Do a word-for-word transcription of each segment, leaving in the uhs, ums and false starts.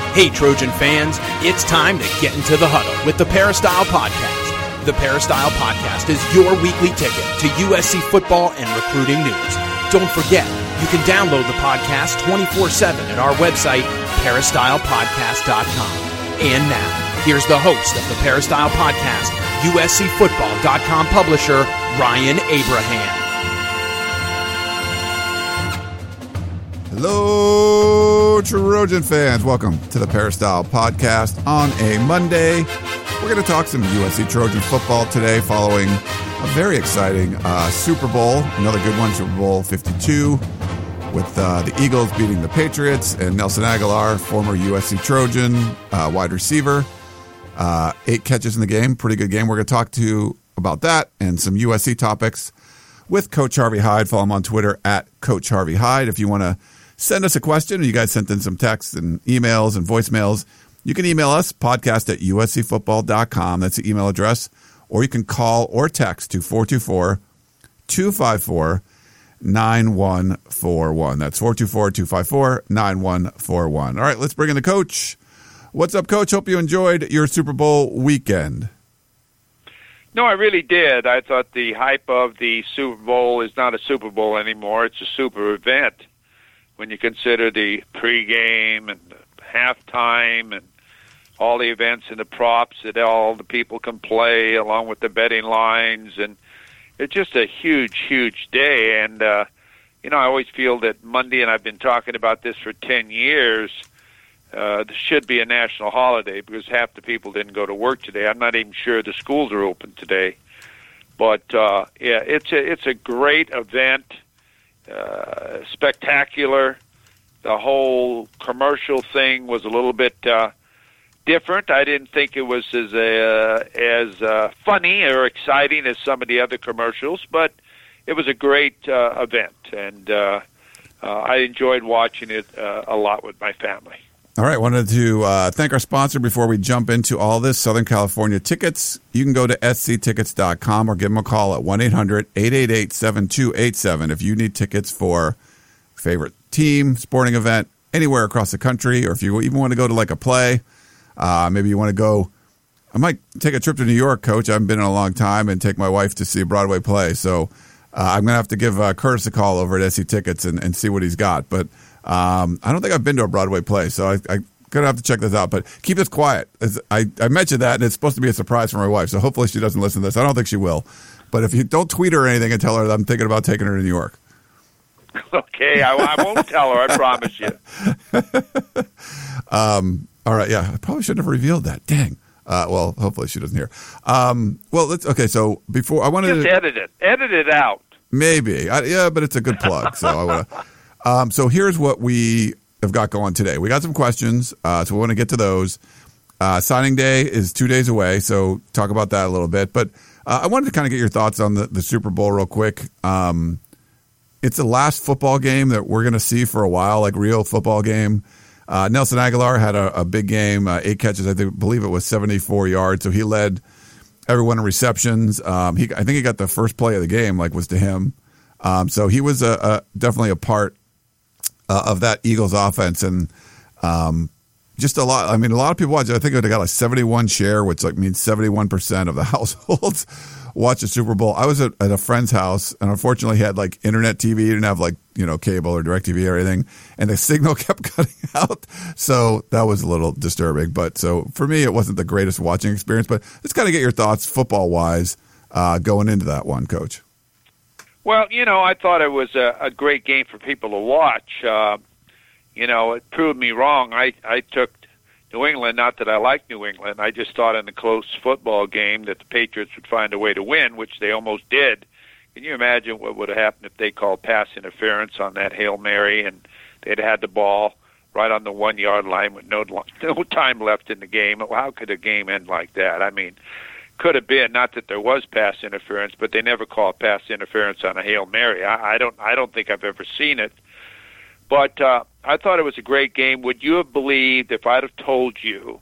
Hey, Trojan fans, it's time to get into the huddle with the Peristyle Podcast. The Peristyle Podcast is your weekly ticket to U S C football and recruiting news. Don't forget, you can download the podcast twenty-four seven at our website, peristyle podcast dot com. And now, here's the host of the Peristyle Podcast, U S C football dot com publisher, Ryan Abraham. Hello, Trojan fans. Welcome to the Peristyle Podcast on a Monday. We're going to talk some U S C Trojan football today following a very exciting uh, Super Bowl, another good one, Super Bowl fifty-two, with uh, the Eagles beating the Patriots and Nelson Agholor, former U S C Trojan uh, wide receiver. Uh, eight catches in the game, pretty good game. We're going to talk to you about that and some U S C topics with Coach Harvey Hyde. Follow him on Twitter at Coach Harvey Hyde. If you want to send us a question, you guys sent in some texts and emails and voicemails, you can email us, podcast at U S C football dot com. That's the email address. Or you can call or text to four two four, two five four, nine one four one. That's four two four, two five four, nine one four one. All right, let's bring in the coach. What's up, Coach? Hope you enjoyed your Super Bowl weekend. No, I really did. I thought the hype of the Super Bowl is not a Super Bowl anymore. It's a super event when you consider the pregame and the halftime and all the events and the props that all the people can play along with the betting lines. And it's just a huge, huge day. And, uh, you know, I always feel that Monday, and I've been talking about this for ten years, uh, this should be a national holiday because half the people didn't go to work today. I'm not even sure the schools are open today. But, uh, yeah, it's a, it's a great event. Uh, spectacular. The whole commercial thing was a little bit uh, different. I didn't think it was as uh, as uh, funny or exciting as some of the other commercials, but it was a great uh, event, and uh, uh, I enjoyed watching it uh, a lot with my family. All right, wanted to uh, thank our sponsor before we jump into all this, Southern California Tickets. You can go to s c tickets dot com or give them a call at one eight hundred, eight eight eight, seven two eight seven if you need tickets for favorite team, sporting event, anywhere across the country, or if you even want to go to like a play. Uh, maybe you want to go. I might take a trip to New York, Coach. I haven't been in a long time, and take my wife to see a Broadway play. So uh, I'm going to have to give uh, Curtis a call over at S C Tickets and, and see what he's got. But Um, I don't think I've been to a Broadway play, so I, I'm going to have to check this out. But keep this quiet. As I, I mentioned that, and it's supposed to be a surprise for my wife, so hopefully she doesn't listen to this. I don't think she will. But if you don't tweet her or anything and tell her that I'm thinking about taking her to New York. Okay, I, I won't tell her, I promise you. um, all right, yeah, I probably shouldn't have revealed that. Dang. Uh, well, hopefully she doesn't hear. Um, well, let's, okay, so before I wanted Just to... edit it. Edit it out. Maybe. I, yeah, but it's a good plug, so I want to... Um, so here's what we have got going today. We got some questions, uh, so we want to get to those. Uh, signing day is two days away, so talk about that a little bit. But uh, I wanted to kind of get your thoughts on the, the Super Bowl real quick. Um, it's the last football game that we're going to see for a while, like real football game. Uh, Nelson Agholor had a, a big game, uh, eight catches. I think, believe it was seventy-four yards, so he led everyone in receptions. Um, he, I think he got the first play of the game, like was to him. Um, so he was a, a, definitely a part Uh, of that Eagles offense, and um, just a lot. I mean, a lot of people watch it. I think they got like seventy-one share, which like means seventy-one percent of the households watch the Super Bowl. I was at, at a friend's house, and unfortunately, he had like internet T V. He didn't have like you know cable or DirecTV or anything, and the signal kept cutting out. So that was a little disturbing. But so for me, it wasn't the greatest watching experience. But let's kind of get your thoughts football wise uh, going into that one, Coach. Well, you know, I thought it was a, a great game for people to watch. Uh, you know, it proved me wrong. I, I took New England, not that I like New England. I just thought in a close football game that the Patriots would find a way to win, which they almost did. Can you imagine what would have happened if they called pass interference on that Hail Mary and they'd had the ball right on the one-yard line with no, no time left in the game? How could a game end like that? I mean, could have been, not that there was pass interference, but they never call pass interference on a Hail Mary. I, I don't I don't think I've ever seen it. But uh, I thought it was a great game. Would you have believed if I'd have told you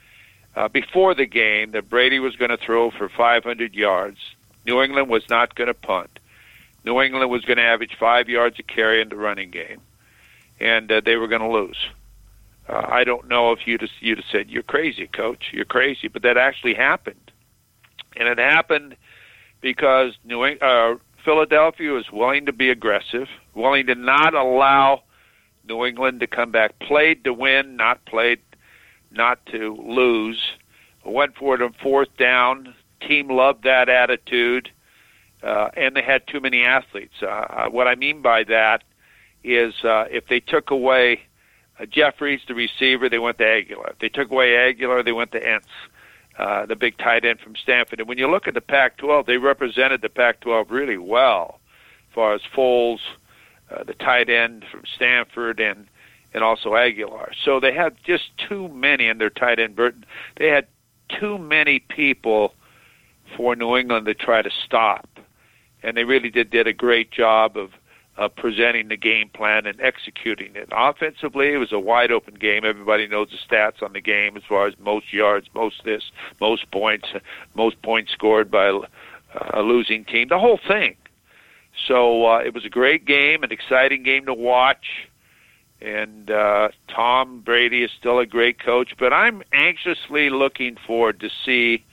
uh, before the game that Brady was going to throw for five hundred yards, New England was not going to punt, New England was going to average five yards a carry in the running game, and uh, they were going to lose? uh, I don't know if you'd have, you'd have said, "You're crazy, Coach. You're crazy," but that actually happened, and it happened because New England, uh, Philadelphia was willing to be aggressive, willing to not allow New England to come back, played to win, not played not to lose. Went for it on fourth down. Team loved that attitude, uh, and they had too many athletes. Uh, what I mean by that is uh, if they took away uh, Jeffries, the receiver, they went to Aguilar. If they took away Aguilar, they went to Entz, uh, the big tight end from Stanford. And when you look at the Pac twelve, they represented the Pac twelve really well as far as Foles, uh, the tight end from Stanford, and and also Aguilar. So they had just too many in their tight end. Burton. They had too many people for New England to try to stop. And they really did, did a great job of, of presenting the game plan and executing it. Offensively, it was a wide-open game. Everybody knows the stats on the game as far as most yards, most this, most points, most points scored by a losing team, the whole thing. So uh, it was a great game, an exciting game to watch. And uh, Tom Brady is still a great coach, but I'm anxiously looking forward to see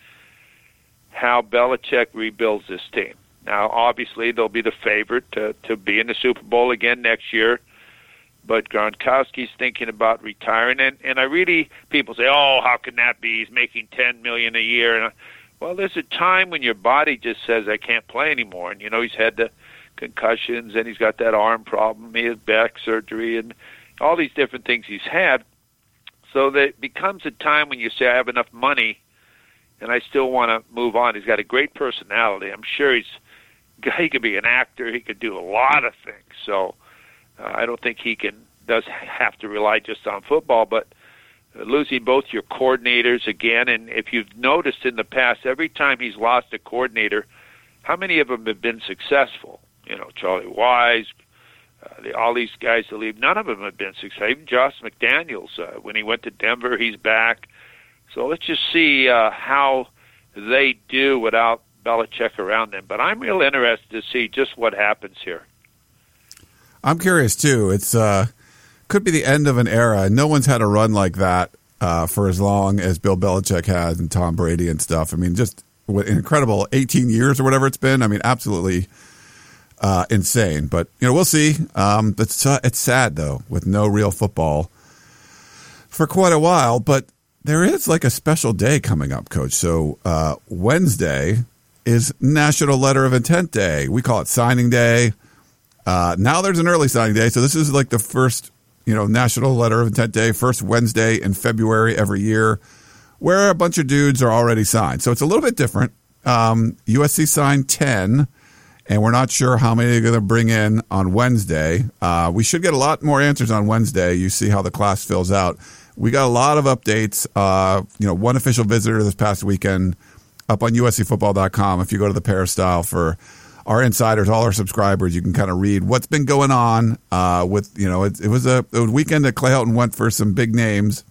how Belichick rebuilds this team. Now, obviously, they'll be the favorite to, to be in the Super Bowl again next year, but Gronkowski's thinking about retiring. And, and I really, people say, oh, how can that be? He's making ten million dollars a year. And I, well, there's a time when your body just says, I can't play anymore. And, you know, he's had the concussions, and he's got that arm problem. He has back surgery, and all these different things he's had. So that it becomes a time when you say, I have enough money, and I still want to move on. He's got a great personality. I'm sure he's he could be an actor. He could do a lot of things. So uh, I don't think he can does have to rely just on football. But uh, losing both your coordinators again, and if you've noticed in the past, every time he's lost a coordinator, how many of them have been successful? You know, Charlie Wise, Uh, the, all these guys that leave, none of them have been successful. Even Josh McDaniels, uh, when he went to Denver, he's back. So let's just see uh, how they do without Belichick around them. But I'm real interested to see just what happens here. I'm curious, too. It's uh, could be the end of an era. No one's had a run like that uh, for as long as Bill Belichick has and Tom Brady and stuff. I mean, just what, incredible eighteen years or whatever it's been. I mean, absolutely Uh, insane, but you know we'll see. Um, it's uh, it's sad though, with no real football for quite a while. But there is like a special day coming up, Coach. So uh, Wednesday is National Letter of Intent Day. We call it Signing Day. Uh, now there's an early signing day, so this is like the first, you know, National Letter of Intent Day, first Wednesday in February every year, where a bunch of dudes are already signed. So it's a little bit different. Um, U S C signed ten. And we're not sure how many they're going to bring in on Wednesday. Uh, we should get a lot more answers on Wednesday. You see how the class fills out. We got a lot of updates. Uh, you know, one official visitor this past weekend up on U S C football dot com. If you go to the Peristyle for our insiders, all our subscribers, you can kind of read what's been going on uh, with, you know, it, it was a, a weekend that Clay Helton went for some big names.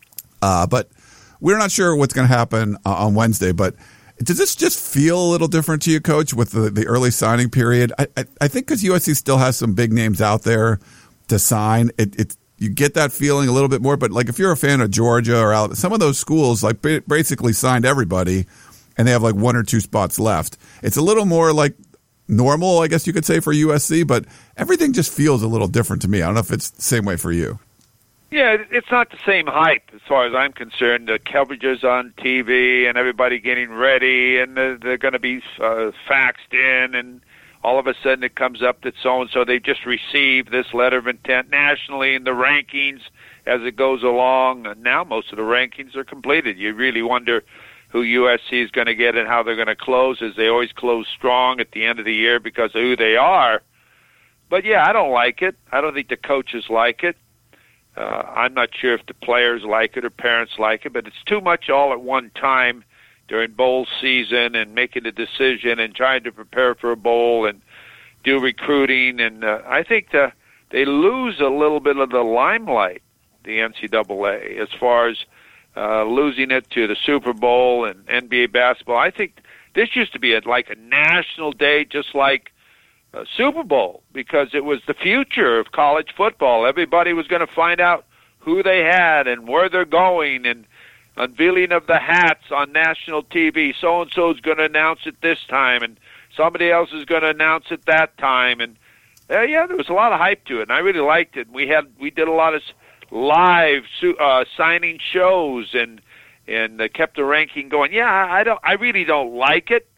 Uh, but we're not sure what's going to happen uh, on Wednesday. But does this just feel a little different to you, Coach, with the, the early signing period? I, I, I think because U S C still has some big names out there to sign, it, it you get that feeling a little bit more. But like if you're a fan of Georgia or Alabama, some of those schools like basically signed everybody, and they have like one or two spots left. It's a little more like normal, I guess you could say, for U S C, but everything just feels a little different to me. I don't know if it's the same way for you. Yeah, it's not the same hype as far as I'm concerned. The coverage is on T V and everybody getting ready, and they're, they're going to be uh, faxed in, and all of a sudden it comes up that so-and-so, they've just received this letter of intent nationally in the rankings as it goes along. And now most of the rankings are completed. You really wonder who U S C is going to get and how they're going to close, as they always close strong at the end of the year because of who they are. But, yeah, I don't like it. I don't think the coaches like it. Uh, I'm not sure if the players like it or parents like it, but it's too much all at one time during bowl season and making a decision and trying to prepare for a bowl and do recruiting. And uh, I think the, they lose a little bit of the limelight, the N C double A, as far as uh, losing it to the Super Bowl and N B A basketball. I think this used to be a, like a national day, just like Uh, Super Bowl, because it was the future of college football. Everybody was going to find out who they had and where they're going, and unveiling of the hats on national T V. So-and-so is going to announce it this time, and somebody else is going to announce it that time. And, uh, yeah, there was a lot of hype to it, and I really liked it. We had we did a lot of live uh, signing shows and and uh, kept the ranking going. Yeah, I don't. I really don't like it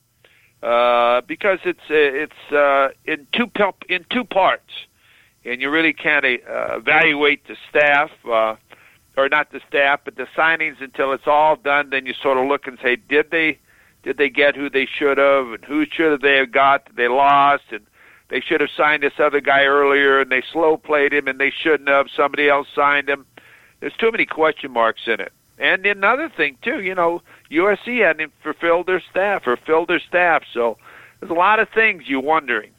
uh, because it's uh, it's uh, in two in two parts, and you really can't uh, evaluate the staff, uh, or not the staff, but the signings until it's all done. Then you sort of look and say, did they did they get who they should have, and who should have they have got that they lost, and they should have signed this other guy earlier, and they slow played him, and they shouldn't have. Somebody else signed him. There's too many question marks in it. And another thing, too, you know, U S C hadn't fulfilled their staff or filled their staff. So there's a lot of things you're wondering.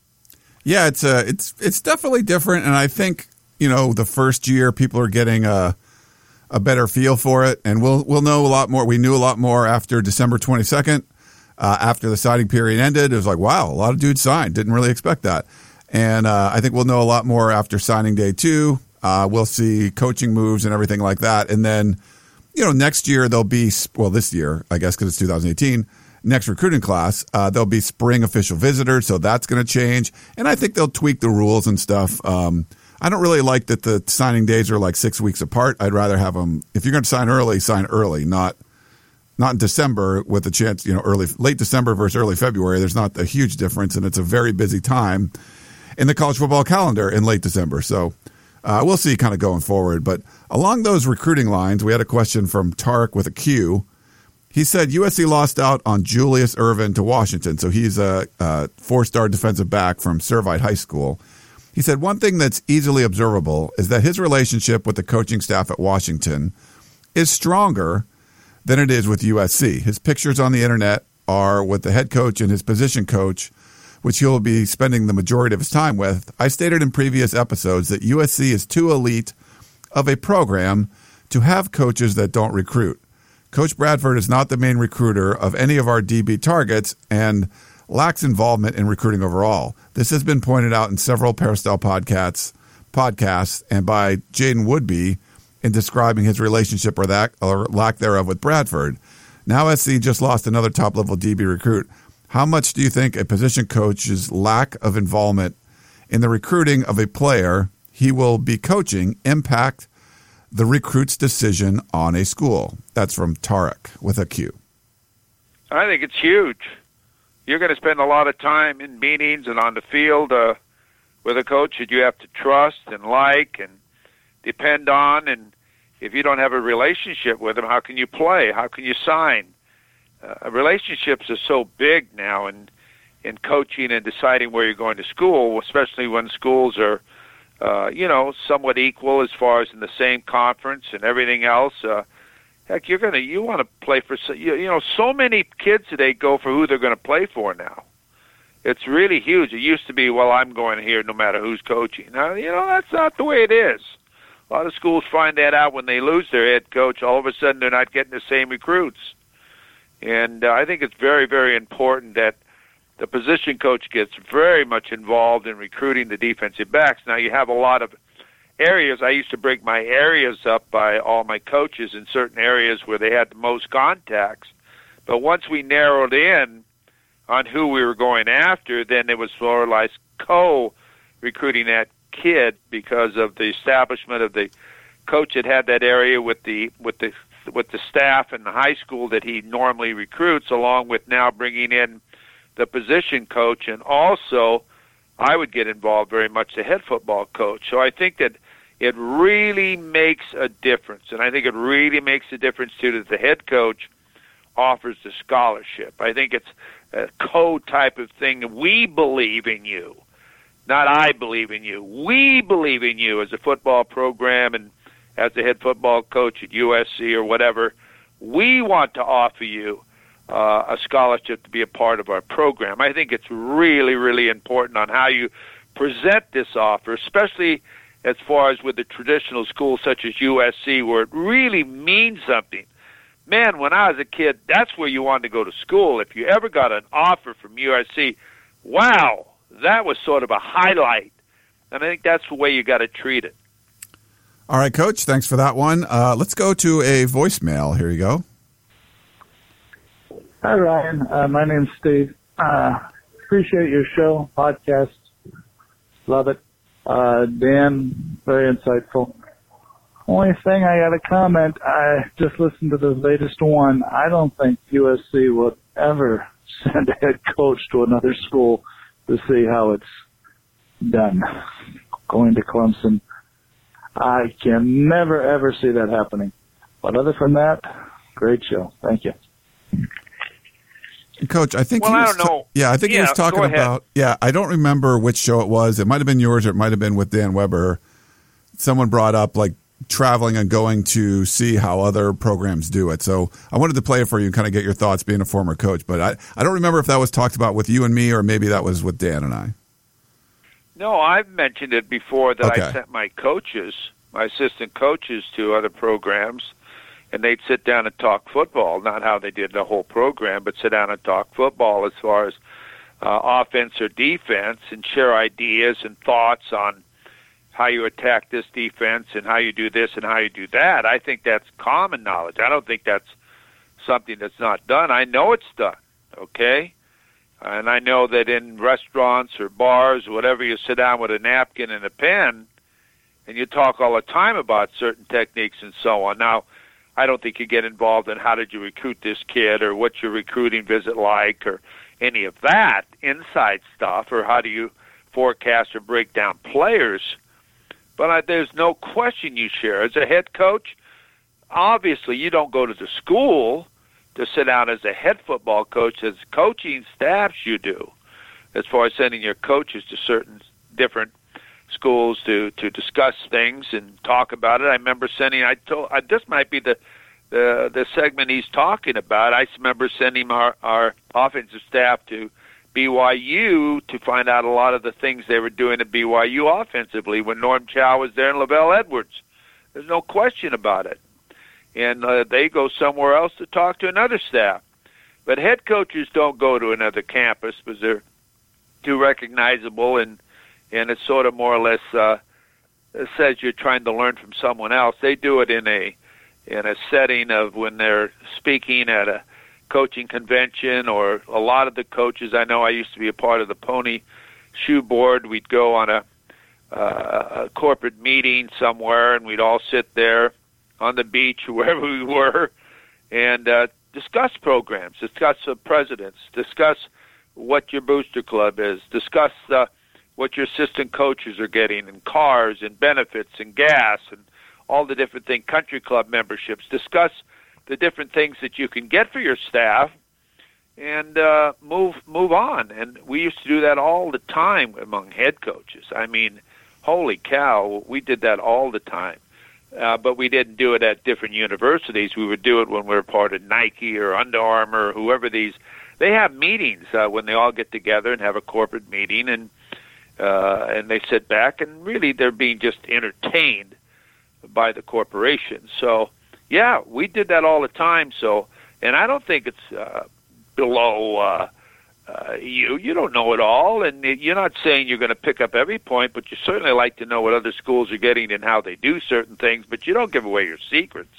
Yeah, it's uh, it's it's definitely different. And I think, you know, the first year people are getting a, a better feel for it. And we'll we'll know a lot more. We knew a lot more after December twenty-second. Uh, after the signing period ended, it was like, wow, a lot of dudes signed. Didn't really expect that. And uh, I think we'll know a lot more after signing day two. Uh, we'll see coaching moves and everything like that. And then, you know, next year there'll be, well, this year, I guess, because it's two thousand eighteen, next recruiting class, uh, there'll be spring official visitors. So that's going to change. And I think they'll tweak the rules and stuff. Um, I don't really like that the signing days are like six weeks apart. I'd rather have them, if you're going to sign early, sign early, not Not in December with a chance, you know, early, late December versus early February. There's not a huge difference, and it's a very busy time in the college football calendar in late December. So uh, we'll see kind of going forward. But along those recruiting lines, we had a question from Tarek with a Q. He said U S C lost out on Julius Irvin to Washington. So he's a, a four-star defensive back from Servite High School. He said one thing that's easily observable is that his relationship with the coaching staff at Washington is stronger than it is with U S C. His pictures on the internet are with the head coach and his position coach, which he'll be spending the majority of his time with. I stated in previous episodes that U S C is too elite of a program to have coaches that don't recruit. Coach Bradford is not the main recruiter of any of our D B targets and lacks involvement in recruiting overall. This has been pointed out in several Peristyle podcasts, podcasts and by Jaden Woodby in describing his relationship or that or lack thereof with Bradford. Now S C just lost another top-level D B recruit. How much do you think a position coach's lack of involvement in the recruiting of a player he will be coaching impact the recruit's decision on a school? That's from Tarek with a Q. I think it's huge. You're going to spend a lot of time in meetings and on the field uh, with a coach that you have to trust and like and depend on, and if you don't have a relationship with them, how can you play? How can you sign? Uh, relationships are so big now in in coaching and deciding where you're going to school, especially when schools are, uh, you know, somewhat equal as far as in the same conference and everything else. Uh, heck, you're gonna you want to play for you, you know. So many kids today go for who they're going to play for now. It's really huge. It used to be, well, I'm going here no matter who's coaching. Now, you know, that's not the way it is. A lot of schools find that out when they lose their head coach. All of a sudden, they're not getting the same recruits. And uh, I think it's very, very important that the position coach gets very much involved in recruiting the defensive backs. Now, you have a lot of areas. I used to break my areas up by all my coaches in certain areas where they had the most contacts. But once we narrowed in on who we were going after, then it was more or less co-recruiting that kid because of the establishment of the coach that had that area with the with the with the staff in the high school that he normally recruits, along with now bringing in the position coach, and also I would get involved very much the head football coach. So I think that it really makes a difference, and I think it really makes a difference too that the head coach offers the scholarship. I think it's a co-type of thing. We believe in you. Not I believe in you. We believe in you as a football program and as the head football coach at U S C or whatever. We want to offer you uh, a scholarship to be a part of our program. I think it's really, really important on how you present this offer, especially as far as with the traditional schools such as U S C, where it really means something. Man, when I was a kid, that's where you wanted to go to school. If you ever got an offer from U S C, wow, that was sort of a highlight. And I think that's the way you got to treat it. All right, Coach, thanks for that one. Uh, let's go to a voicemail. Here you go. Hi, Ryan. Uh, my name's Steve. Uh, appreciate your show, podcast. Love it. Uh, Dan, very insightful. Only thing I got to comment, I just listened to the latest one. I don't think U S C would ever send a head coach to another school to see how it's done. Going to Clemson, I can never, ever see that happening. But other than that, great show. Thank you. Coach, I think well, he was I don't know. Ta- yeah, I think yeah, he was talking about yeah, I don't remember which show it was. It might have been yours or it might have been with Dan Weber. Someone brought up like traveling and going to see how other programs do it. So I wanted to play it for you and kind of get your thoughts being a former coach, but I, I don't remember if that was talked about with you and me or maybe that was with Dan and I. No, I've mentioned it before that Okay. I sent my coaches, my assistant coaches, to other programs, and they'd sit down and talk football, not how they did the whole program, but sit down and talk football as far as uh, offense or defense and share ideas and thoughts on how you attack this defense and how you do this and how you do that. I think that's common knowledge. I don't think that's something that's not done. I know it's done, okay? And I know that in restaurants or bars or whatever, you sit down with a napkin and a pen and you talk all the time about certain techniques and so on. Now, I don't think you get involved in how did you recruit this kid or what's your recruiting visit like or any of that inside stuff or how do you forecast or break down players. But I, there's no question you share. As a head coach, obviously you don't go to the school to sit down as a head football coach. As coaching staffs you do, as far as sending your coaches to certain different schools to, to discuss things and talk about it. I remember sending, I told, I, this might be the, the the segment he's talking about. I remember sending our, our offensive staff to B Y U to find out a lot of the things they were doing at B Y U offensively when Norm Chow was there and Lavelle Edwards. There's no question about it. And uh, they go somewhere else to talk to another staff. But head coaches don't go to another campus because they're too recognizable and and it's sort of more or less uh, it says you're trying to learn from someone else. They do it in a in a setting of when they're speaking at a coaching convention, or a lot of the coaches. I know I used to be a part of the Pony Shoe Board. We'd go on a, uh, a corporate meeting somewhere, and we'd all sit there on the beach, wherever we were, and uh, discuss programs, discuss uh, presidents, discuss what your booster club is, discuss uh, what your assistant coaches are getting in cars and benefits and gas and all the different things, country club memberships, discuss the different things that you can get for your staff and uh, move move on. And we used to do that all the time among head coaches. I mean, holy cow, we did that all the time. Uh, but we didn't do it at different universities. We would do it when we were part of Nike or Under Armour or whoever these. They have meetings uh, when they all get together and have a corporate meeting, and uh, and they sit back, and really they're being just entertained by the corporation. So, yeah, we did that all the time. So, and I don't think it's uh, below uh, uh, you. You don't know it all, and you're not saying you're going to pick up every point, but you certainly like to know what other schools are getting and how they do certain things, but you don't give away your secrets.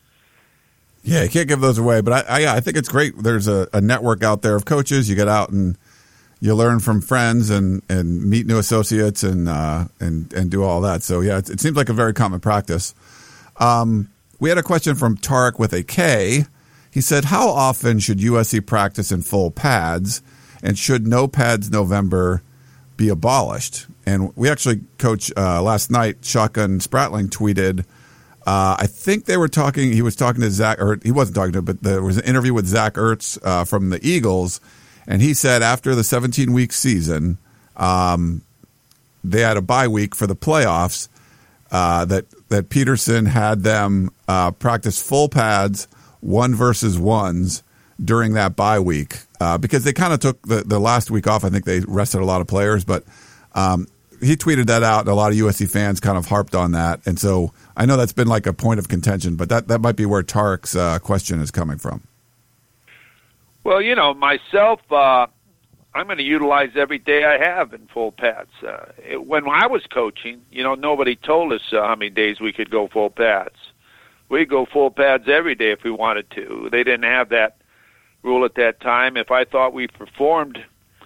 Yeah, you can't give those away, but I, I, I think it's great. There's a, a network out there of coaches. You get out and you learn from friends and, and meet new associates and uh, and and do all that. So yeah, it, it seems like a very common practice. Um, we had a question from Tarek with a K. He said, "How often should U S C practice in full pads, and should no pads November be abolished?" And we actually, Coach, uh, last night, Shotgun Spratling tweeted. Uh, I think they were talking. He was talking to Zach, or he wasn't talking to, but there was an interview with Zach Ertz uh, from the Eagles, and he said after the seventeen-week season, um, they had a bye week for the playoffs. Uh, that that Peterson had them uh, practice full pads, one versus ones during that bye week uh, because they kind of took the, the last week off. I think they rested a lot of players, but um, he tweeted that out, and a lot of U S C fans kind of harped on that, and so. I know that's been like a point of contention, but that, that might be where Tarek's uh, question is coming from. Well, you know, myself, uh, I'm going to utilize every day I have in full pads. Uh, it, when I was coaching, you know, nobody told us uh, how many days we could go full pads. We'd go full pads every day if we wanted to. They didn't have that rule at that time. If I thought we performed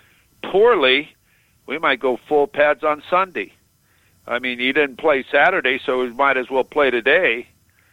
poorly, we might go full pads on Sunday. I mean, you didn't play Saturday, so we might as well play today.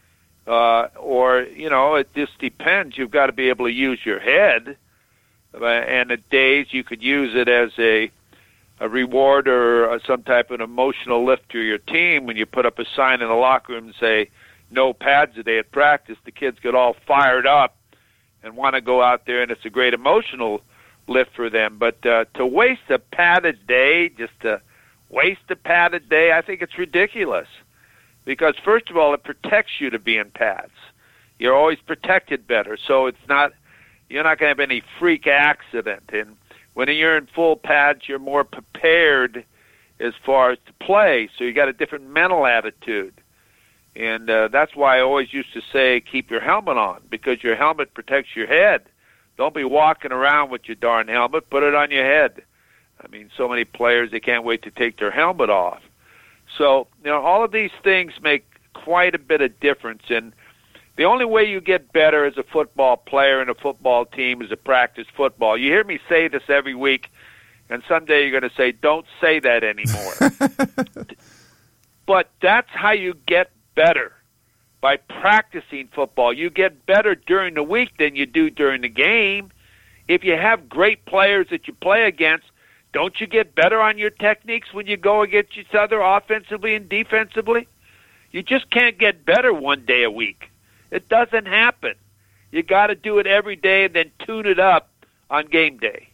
Uh, or, you know, it just depends. You've got to be able to use your head. Uh, and at days you could use it as a, a reward or uh, some type of emotional lift to your team when you put up a sign in the locker room and say, no pads today at practice. The kids get all fired up and want to go out there, and it's a great emotional lift for them. But uh, to waste a padded day, just to waste a padded day, I think it's ridiculous. Because, first of all, it protects you to be in pads. You're always protected better, so it's not you're not going to have any freak accident. And when you're in full pads, you're more prepared as far as to play, so you got a different mental attitude. And uh, that's why I always used to say keep your helmet on, because your helmet protects your head. Don't be walking around with your darn helmet. Put it on your head. I mean, so many players, they can't wait to take their helmet off. So, you know, all of these things make quite a bit of difference. And the only way you get better as a football player and a football team is to practice football. You hear me say this every week, and someday you're going to say, don't say that anymore. But that's how you get better, by practicing football. You get better during the week than you do during the game. If you have great players that you play against, don't you get better on your techniques when you go against each other offensively and defensively? You just can't get better one day a week. It doesn't happen. You got to do it every day and then tune it up on game day.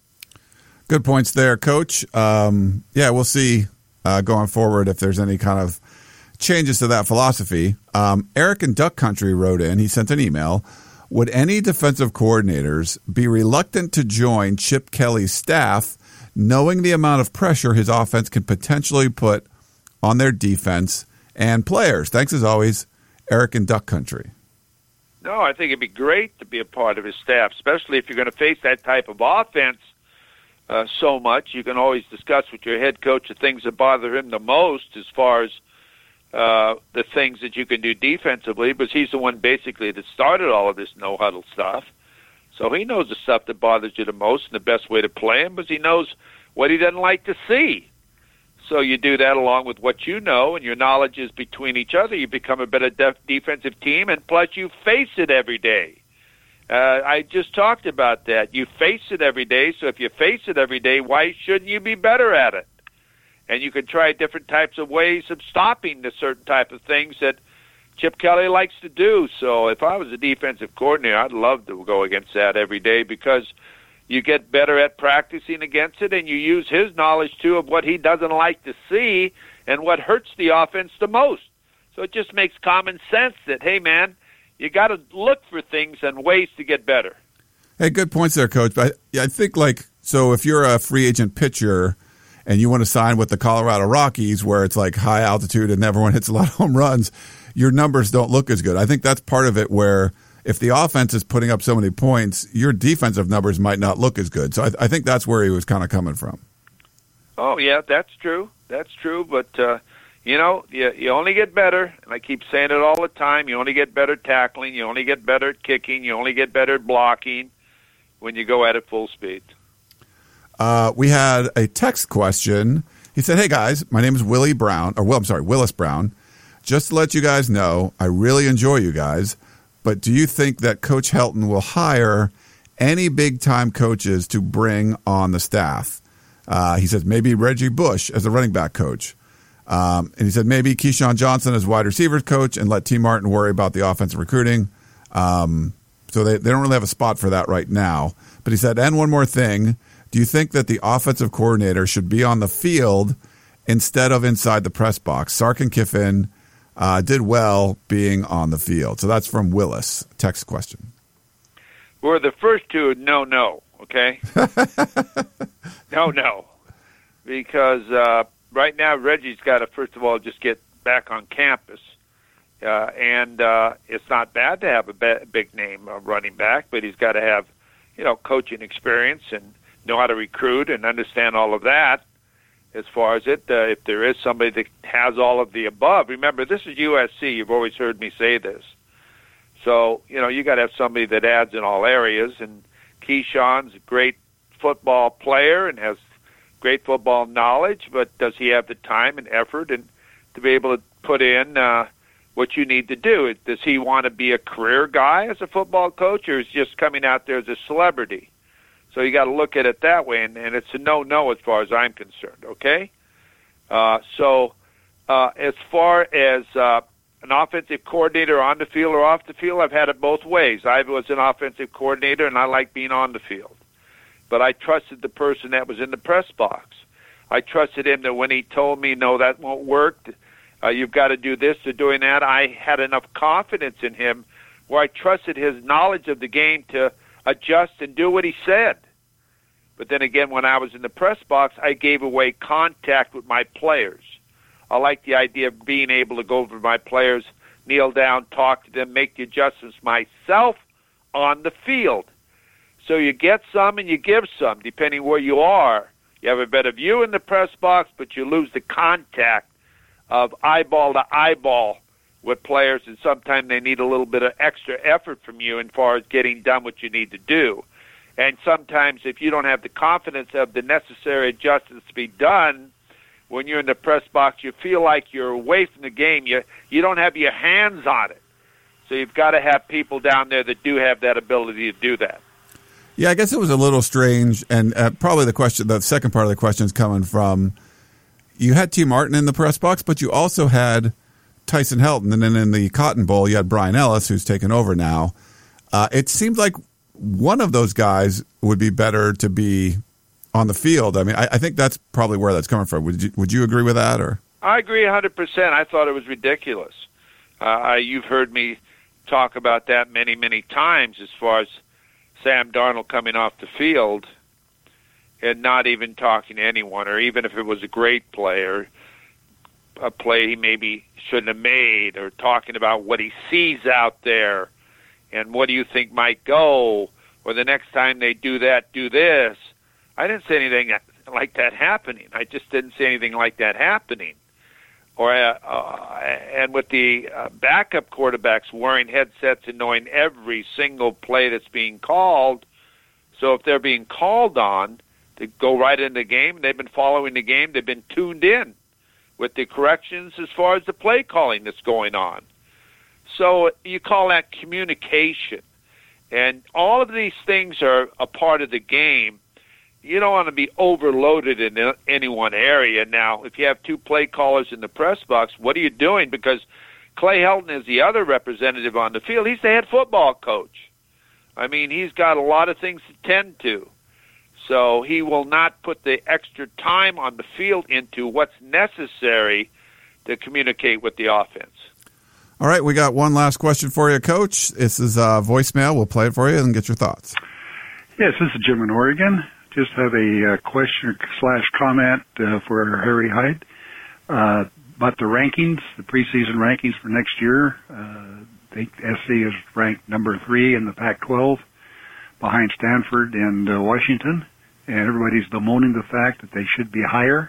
Good points there, Coach. Um, yeah, we'll see uh, going forward if there's any kind of changes to that philosophy. Um, Eric in Duck Country wrote in, he sent an email. Would any defensive coordinators be reluctant to join Chip Kelly's staff, knowing the amount of pressure his offense can potentially put on their defense and players? Thanks as always, Eric in Duck Country. No, I think it'd be great to be a part of his staff, especially if you're going to face that type of offense uh, so much. You can always discuss with your head coach the things that bother him the most as far as Uh, the things that you can do defensively, because he's the one basically that started all of this no-huddle stuff. So he knows the stuff that bothers you the most and the best way to play him, because he knows what he doesn't like to see. So you do that along with what you know, and your knowledge is between each other. You become a better def- defensive team, and plus you face it every day. Uh, I just talked about that. You face it every day, so if you face it every day, why shouldn't you be better at it? And you can try different types of ways of stopping the certain type of things that Chip Kelly likes to do. So if I was a defensive coordinator, I'd love to go against that every day, because you get better at practicing against it, and you use his knowledge, too, of what he doesn't like to see and what hurts the offense the most. So it just makes common sense that, hey, man, you got to look for things and ways to get better. Hey, good points there, Coach. But I, I think, like, so if you're a free agent pitcher and you want to sign with the Colorado Rockies, where it's like high altitude and everyone hits a lot of home runs, your numbers don't look as good. I think that's part of it, where if the offense is putting up so many points, your defensive numbers might not look as good. So I, I think that's where he was kind of coming from. Oh, yeah, that's true. That's true. But, uh, you know, you, you only get better, and I keep saying it all the time, you only get better tackling, you only get better at kicking, you only get better at blocking when you go at it full speed. Uh, we had a text question. He said, hey, guys, my name is Willie Brown, or well, I'm sorry, Willis Brown. Just to let you guys know, I really enjoy you guys, but do you think that Coach Helton will hire any big-time coaches to bring on the staff? Uh, he says maybe Reggie Bush as a running back coach. Um, and he said maybe Keyshawn Johnson as wide receivers coach, and let T. Martin worry about the offensive recruiting. Um, so they, they don't really have a spot for that right now. But he said, and one more thing, do you think that the offensive coordinator should be on the field instead of inside the press box? Sark and Kiffin uh, did well being on the field. So that's from Willis. Text question. Well, the first two, no, no, okay? no, no. Because uh, right now Reggie's got to, first of all, just get back on campus. Uh, and uh, it's not bad to have a big name uh, running back, but he's got to have, you know, coaching experience and know how to recruit and understand all of that as far as it. Uh, if there is somebody that has all of the above, remember, this is U S C. You've always heard me say this. So, you know, you got to have somebody that adds in all areas. And Keyshawn's a great football player and has great football knowledge, but does he have the time and effort and to be able to put in uh, what you need to do? Does he want to be a career guy as a football coach, or is he just coming out there as a celebrity? So you got to look at it that way, and, and it's a no-no as far as I'm concerned, okay? Uh, so uh, as far as uh, an offensive coordinator on the field or off the field, I've had it both ways. I was an offensive coordinator, and I like being on the field. But I trusted the person that was in the press box. I trusted him that when he told me, no, that won't work, uh, you've got to do this or doing that, I had enough confidence in him where I trusted his knowledge of the game to adjust and do what he said. But then again, when I was in the press box, I gave away contact with my players. I like the idea of being able to go over to my players, kneel down, talk to them, make the adjustments myself on the field. So you get some and you give some, depending where you are. You have a better view in the press box, but you lose the contact of eyeball to eyeball with players, and sometimes they need a little bit of extra effort from you as far as getting done what you need to do. And sometimes if you don't have the confidence of the necessary adjustments to be done, when you're in the press box, you feel like you're away from the game. You, you don't have your hands on it. So you've got to have people down there that do have that ability to do that. Yeah, I guess it was a little strange, and uh, probably the question, the second part of the question is coming from, you had T. Martin in the press box, but you also had Tyson Helton, and then in the Cotton Bowl, you had Brian Ellis, who's taken over now. Uh, it seemed like one of those guys would be better to be on the field. I mean, I, I think that's probably where that's coming from. Would you, would you agree with that? Or I agree one hundred percent. I thought it was ridiculous. Uh, I, you've heard me talk about that many, many times as far as Sam Darnold coming off the field and not even talking to anyone, or even if it was a great player, a play he maybe shouldn't have made, or talking about what he sees out there and what do you think might go, or the next time they do that, do this. I didn't say anything like that happening. I just didn't see anything like that happening. Or uh, uh, and with the uh, backup quarterbacks wearing headsets and knowing every single play that's being called, so if they're being called on to go right into the game, they've been following the game, they've been tuned in with the corrections as far as the play calling that's going on. So you call that communication. And all of these things are a part of the game. You don't want to be overloaded in any one area. Now, if you have two play callers in the press box, what are you doing? Because Clay Helton is the other representative on the field. He's the head football coach. I mean, he's got a lot of things to tend to. So he will not put the extra time on the field into what's necessary to communicate with the offense. All right, we got one last question for you, Coach. This is a voicemail. We'll play it for you and get your thoughts. Yes, this is Jim in Oregon. Just have a uh, question slash comment uh, for Harry Hyde uh, about the rankings, the preseason rankings for next year. Uh, I think S C is ranked number three in the Pac twelve, behind Stanford and uh, Washington, and everybody's bemoaning the fact that they should be higher.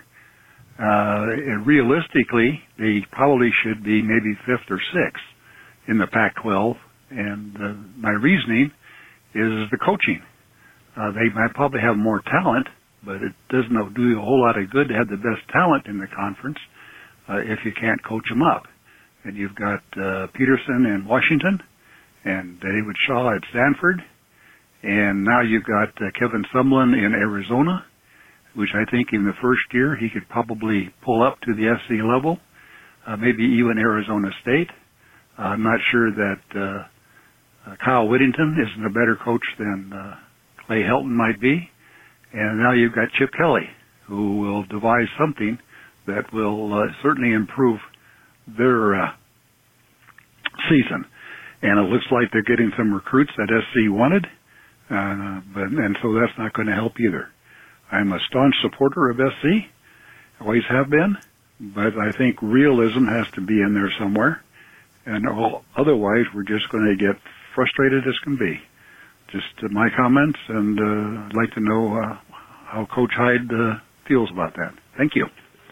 Uh, and realistically, they probably should be maybe fifth or sixth in the Pac twelve. And uh, my reasoning is the coaching. Uh, they might probably have more talent, but it doesn't do you a whole lot of good to have the best talent in the conference uh, if you can't coach them up. And you've got uh, Peterson in Washington and David Shaw at Stanford. And now you've got uh, Kevin Sumlin in Arizona, which I think in the first year he could probably pull up to the S C level, uh, maybe even Arizona State. Uh, I'm not sure that uh, uh, Kyle Whittington isn't a better coach than uh, Clay Helton might be. And now you've got Chip Kelly, who will devise something that will uh, certainly improve their uh, season. And it looks like they're getting some recruits that S C wanted, uh, but and so that's not going to help either. I'm a staunch supporter of S C, always have been, but I think realism has to be in there somewhere, and all, otherwise we're just going to get frustrated as can be. Just uh, my comments, and uh, I'd like to know uh, how Coach Hyde uh, feels about that. Thank you.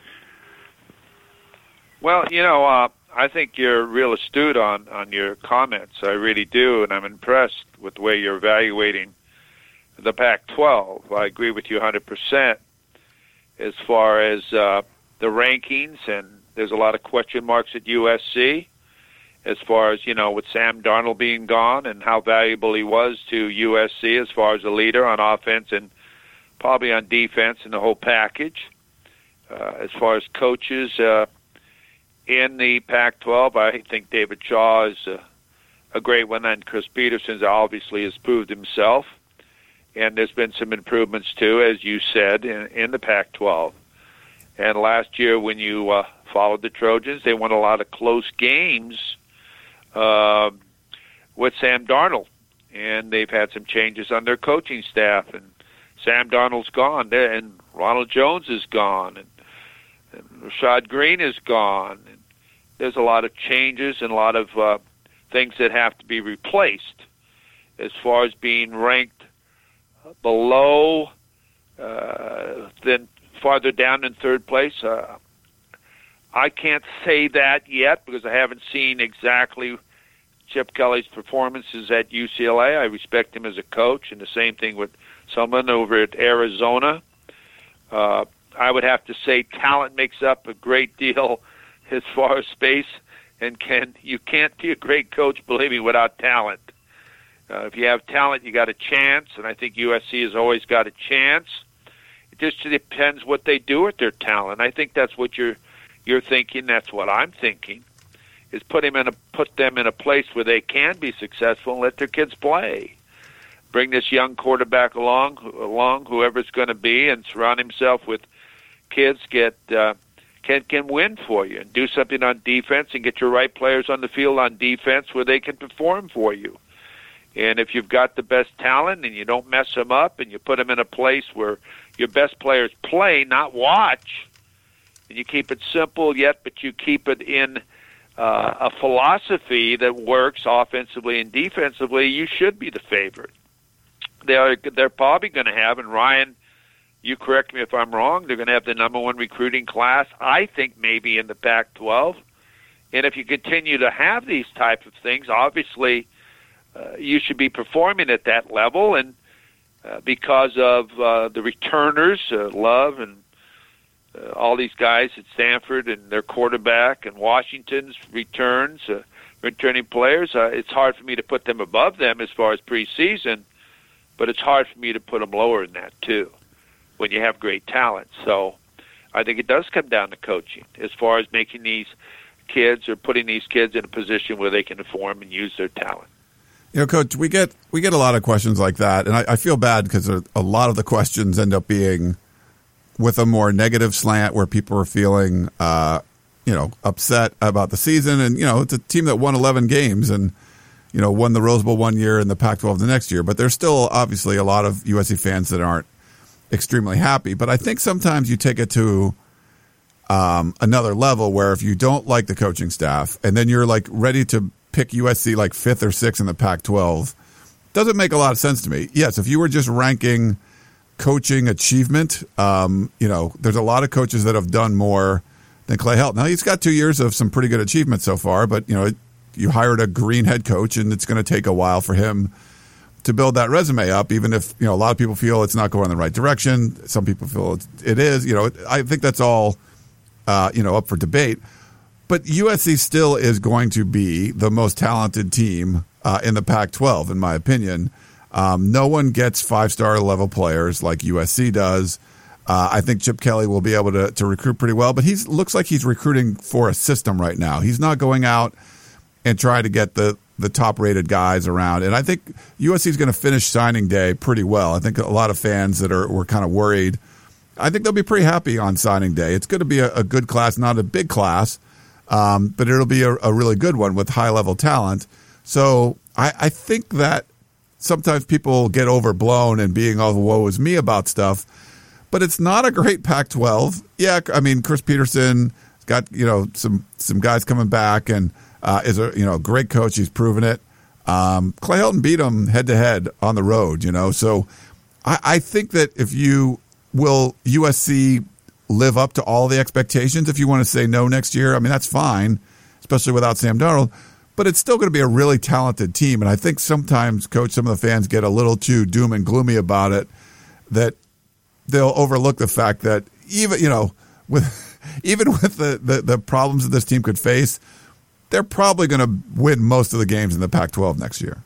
Well, you know, uh, I think you're real astute on, on your comments. I really do, and I'm impressed with the way you're evaluating the Pac twelve. I agree with you one hundred percent as far as uh, the rankings, and there's a lot of question marks at U S C as far as, you know, with Sam Darnold being gone and how valuable he was to U S C as far as a leader on offense and probably on defense and the whole package. Uh, as far as coaches uh, in the Pac twelve, I think David Shaw is a, a great one, and Chris Peterson obviously has proved himself. And there's been some improvements, too, as you said, in, in the Pac twelve. And last year when you uh, followed the Trojans, they won a lot of close games uh, with Sam Darnold. And they've had some changes on their coaching staff. And Sam Darnold's gone, and Ronald Jones is gone, and, and Rashad Green is gone. And there's a lot of changes and a lot of uh, things that have to be replaced as far as being ranked below, uh, then farther down in third place. Uh, I can't say that yet because I haven't seen exactly Chip Kelly's performances at U C L A. I respect him as a coach, and the same thing with someone over at Arizona. Uh, I would have to say talent makes up a great deal as far as space, and can you can't be a great coach, believe me, without talent. Uh, if you have talent, you got a chance, and I think U S C has always got a chance. It just depends what they do with their talent. I think that's what you're you're thinking. That's what I'm thinking. Is put them in a put them in a place where they can be successful and let their kids play. Bring this young quarterback along, along whoever it's going to be, and surround himself with kids get uh, can can win for you, and do something on defense, and get your right players on the field on defense where they can perform for you. And if you've got the best talent and you don't mess them up and you put them in a place where your best players play, not watch, and you keep it simple yet, but you keep it in uh, a philosophy that works offensively and defensively, you should be the favorite. They're, they're probably going to have, and Ryan, you correct me if I'm wrong, they're going to have the number one recruiting class, I think maybe in the Pac twelve. And if you continue to have these type of things, obviously – Uh, you should be performing at that level, and uh, because of uh, the returners, uh, Love and uh, all these guys at Stanford and their quarterback and Washington's returns, uh, returning players, uh, it's hard for me to put them above them as far as preseason, but it's hard for me to put them lower than that too when you have great talent. So I think it does come down to coaching as far as making these kids or putting these kids in a position where they can perform and use their talent. You know, Coach, we get we get a lot of questions like that, and I, I feel bad because a lot of the questions end up being with a more negative slant where people are feeling, uh, you know, upset about the season. And, you know, it's a team that won eleven games and, you know, won the Rose Bowl one year and the Pac twelve the next year. But there's still obviously a lot of U S C fans that aren't extremely happy. But I think sometimes you take it to um, another level where if you don't like the coaching staff and then you're like ready to pick U S C like fifth or sixth in the Pac twelve, doesn't make a lot of sense to me. Yes, if you were just ranking coaching achievement, um, you know, there's a lot of coaches that have done more than Clay Helton. Now, he's got two years of some pretty good achievement so far, but, you know, you hired a green head coach, and it's going to take a while for him to build that resume up, even if, you know, a lot of people feel it's not going in the right direction. Some people feel it is. You know, I think that's all, uh, you know, up for debate. But U S C still is going to be the most talented team uh, in the Pac twelve, in my opinion. Um, no one gets five-star level players like U S C does. Uh, I think Chip Kelly will be able to, to recruit pretty well, but he looks like he's recruiting for a system right now. He's not going out and trying to get the, the top-rated guys around. And I think U S C is going to finish signing day pretty well. I think a lot of fans that are were kind of worried, I think they'll be pretty happy on signing day. It's going to be a, a good class, not a big class, Um, but it'll be a, a really good one with high-level talent. So I, I think that sometimes people get overblown and being all woe is me about stuff, but it's not a great Pac twelve. Yeah, I mean, Chris Peterson got, you know, some some guys coming back and uh, is a, you know, great coach. He's proven it. Um, Clay Helton beat him head-to-head on the road, you know. So I, I think that if you will U S C live up to all the expectations? If you want to say no next year, I mean, that's fine, especially without Sam Darnold. But it's still going to be a really talented team. And I think sometimes, Coach, some of the fans get a little too doom and gloomy about it, that they'll overlook the fact that even, you know, with even with the, the, the problems that this team could face, they're probably going to win most of the games in the Pac twelve next year.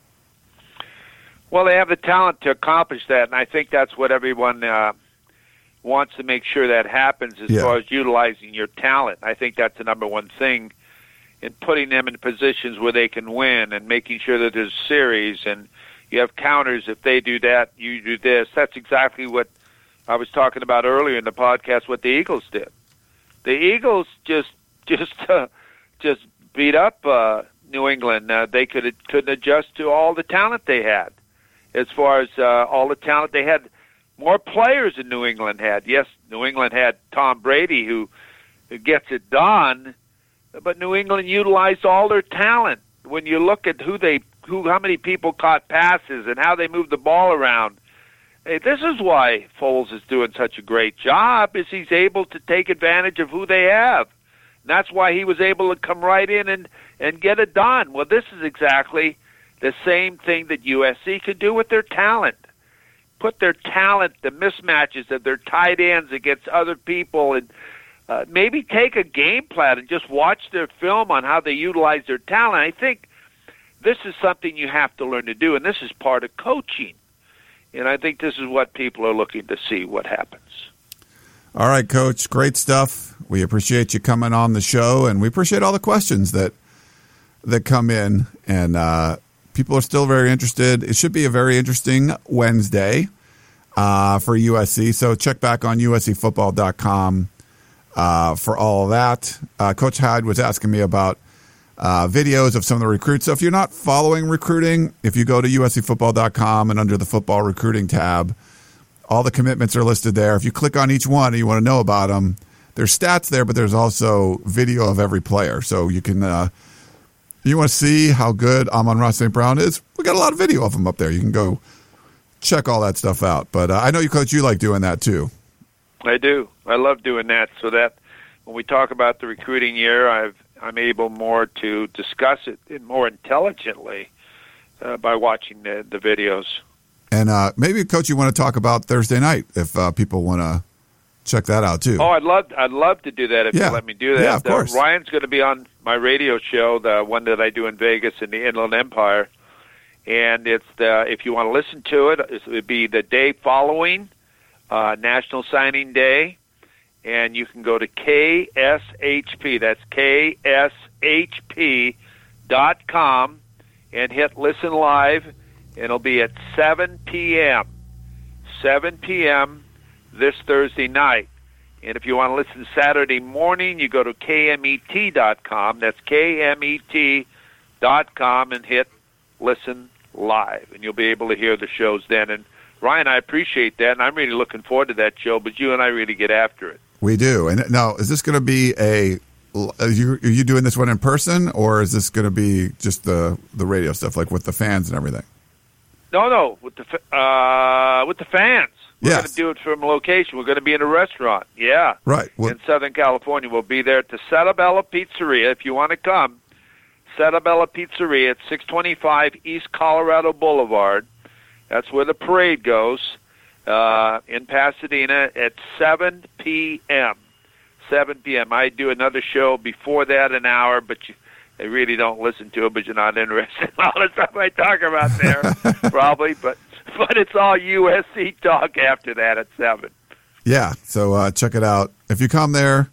Well, they have the talent to accomplish that, and I think that's what everyone uh, wants to make sure that happens as yeah. far as utilizing your talent. I think that's the number one thing in putting them in positions where they can win and making sure that there's a series and you have counters. If they do that, you do this. That's exactly what I was talking about earlier in the podcast, what the Eagles did. The Eagles just just uh, just beat up uh, New England. Uh, they could couldn't adjust to all the talent they had. As far as uh, all the talent they had, more players than New England had. Yes, New England had Tom Brady, who, who gets it done, but New England utilized all their talent. When you look at who they, who, how many people caught passes and how they moved the ball around, hey, this is why Foles is doing such a great job. Is he's able to take advantage of who they have. And that's why he was able to come right in and and get it done. Well, this is exactly the same thing that U S C could do with their talent. Put their talent, the mismatches of their tight ends against other people, and uh, maybe take a game plan and just watch their film on how they utilize their talent. I think this is something you have to learn to do, and this is part of coaching. And I think this is what people are looking to see what happens. All right, Coach, great stuff. We appreciate you coming on the show, and we appreciate all the questions that that come in, and uh people are still very interested. It should be a very interesting Wednesday uh, for U S C. So check back on U S C football dot com uh, for all of that. Uh, Coach Hyde was asking me about uh, videos of some of the recruits. So if you're not following recruiting, if you go to U S C football dot com and under the football recruiting tab, all the commitments are listed there. If you click on each one and you want to know about them, there's stats there, but there's also video of every player. So you can uh, – you want to see how good Amon-Ra Saint Brown is? We got a lot of video of him up there. You can go check all that stuff out. But uh, I know you, Coach, you like doing that too. I do. I love doing that, so that when we talk about the recruiting year, I've, I'm able more to discuss it more intelligently uh, by watching the, the videos. And uh, maybe, Coach, you want to talk about Thursday night if uh, people want to check that out too. Oh, I'd love I'd love to do that if yeah. you let me do that. Yeah, of course. Uh, Ryan's going to be on my radio show, the one that I do in Vegas in the Inland Empire, and it's the, if you want to listen to it, it would be the day following uh, National Signing Day, and you can go to K S H P. That's K S H P dot com and hit listen live, and it'll be at seven p.m. seven p.m. this Thursday night. And if you want to listen Saturday morning, you go to K M E T dot com. That's K M E T dot com and hit listen live. And you'll be able to hear the shows then. And Ryan, I appreciate that, and I'm really looking forward to that show, but you and I really get after it. We do. And now, is this going to be a are you, are you doing this one in person, or is this going to be just the, the radio stuff, like with the fans and everything? No, no, with the uh, with the fans. We're yes. going to do it from a location. We're going to be in a restaurant. Yeah. Right. Well, in Southern California. We'll be there at the Cetabella Pizzeria. If you want to come, Cetabella Pizzeria at six twenty-five East Colorado Boulevard. That's where the parade goes uh, in Pasadena at seven p.m. seven p.m. I do another show before that, an hour, but you, they really don't listen to it, but you're not interested in all the stuff I talk about there, probably. But but it's all U S C talk after that at seven. Yeah, so uh, check it out. If you come there,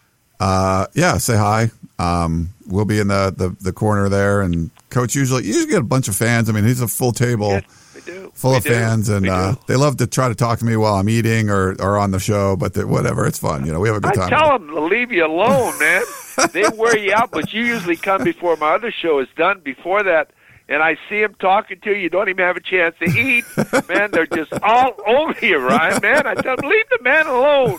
uh, yeah, say hi. Um, we'll be in the, the, the corner there, and Coach usually you usually get a bunch of fans. I mean, he's a full table. Yes, we do. Full we of do. fans, and uh, they love to try to talk to me while I'm eating or, or on the show, but the, whatever, it's fun. You know, we have a good I time. tell them to leave you alone, man. They wear you out, but you usually come before my other show is done. Before that, and I see them talking to you, you don't even have a chance to eat. Man, they're just all over you, Ryan, man. I tell them, leave the man alone.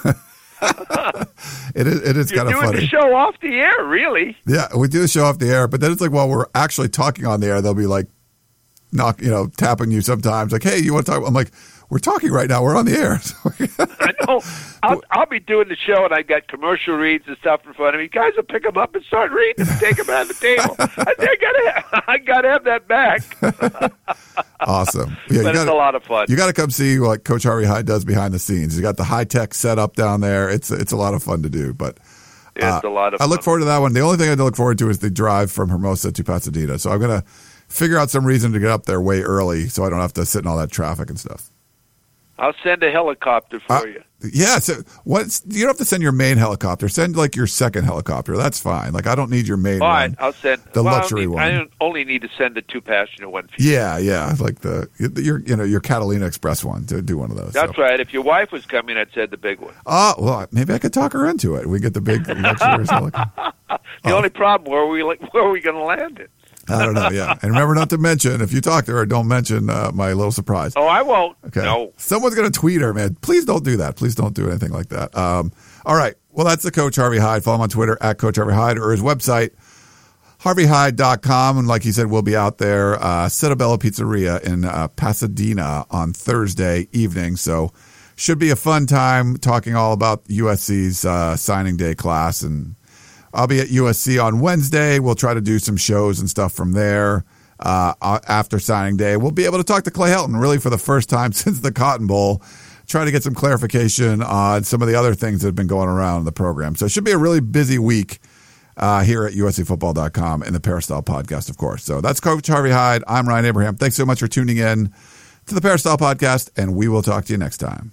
it is, it is You're kind of doing funny. the show off the air, really. Yeah, we do the show off the air, but then it's like while we're actually talking on the air, they'll be like, knock, you know, tapping you sometimes, like, hey, you want to talk? I'm like, we're talking right now. We're on the air. I know. I'll, I'll be doing the show, and I got commercial reads and stuff in front of me. Guys will pick them up and start reading and take them out of the table. I, I gotta, I gotta have that back. Awesome. Yeah, but gotta, it's a lot of fun. You got to come see what Coach Harvey Hyde does behind the scenes. He's got the high tech setup down there. It's it's a lot of fun to do. But uh, it's a lot of. I look fun. forward to that one. The only thing I look forward to is the drive from Hermosa to Pasadena. So I'm gonna figure out some reason to get up there way early, so I don't have to sit in all that traffic and stuff. I'll send a helicopter for uh, you. Yeah, so what's you don't have to send your main helicopter. Send like your second helicopter. That's fine. Like I don't need your main All one. right, I'll send the well, luxury I need, one. I don't only need to send the two passenger one. For yeah, yeah, like the your you know your Catalina Express one to do one of those. That's so. right. If your wife was coming, I'd send the big one. Oh well, maybe I could talk her into it. We get the big luxurious helicopter. The oh. only problem where are we where are we going to land it? I don't know. Yeah, and remember not to mention if you talk to her, don't mention uh, my little surprise. Oh, I won't. Okay. No. Someone's going to tweet her, man. Please don't do that. Please don't do anything like that. Um, all right. Well, that's the Coach Harvey Hyde. Follow him on Twitter at Coach Harvey Hyde or his website, harvey hyde dot com. And like he said, we'll be out there, uh, Citabella Pizzeria in uh, Pasadena on Thursday evening. So should be a fun time talking all about U S C's uh, signing day class. And I'll be at U S C on Wednesday. We'll try to do some shows and stuff from there. Uh, after signing day, we'll be able to talk to Clay Helton really for the first time since the Cotton Bowl, try to get some clarification on some of the other things that have been going around in the program. So it should be a really busy week uh, here at U S C football dot com and the Peristyle Podcast, of course. So that's Coach Harvey Hyde. I'm Ryan Abraham. Thanks so much for tuning in to the Peristyle Podcast, and we will talk to you next time.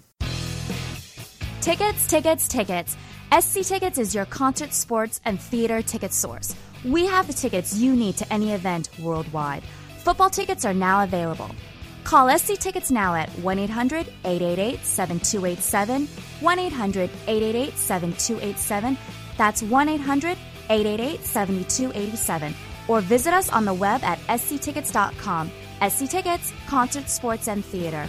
Tickets, tickets, tickets. S C Tickets is your concert, sports, and theater ticket source. We have the tickets you need to any event worldwide. Football tickets are now available. Call S C Tickets now at one eight hundred eight eight eight seven two eight seven, one eight hundred eight eight eight seven two eight seven. That's one eight hundred eight eight eight seven two eight seven. Or visit us on the web at s c tickets dot com. S C Tickets, concert, sports, and theater.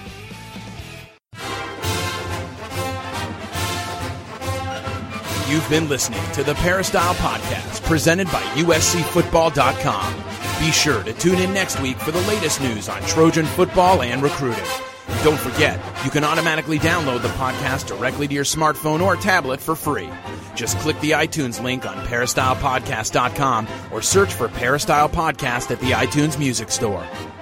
You've been listening to the Peristyle Podcast, presented by U S C football dot com. Be sure to tune in next week for the latest news on Trojan football and recruiting. And don't forget, you can automatically download the podcast directly to your smartphone or tablet for free. Just click the iTunes link on peristyle podcast dot com or search for Peristyle Podcast at the iTunes Music Store.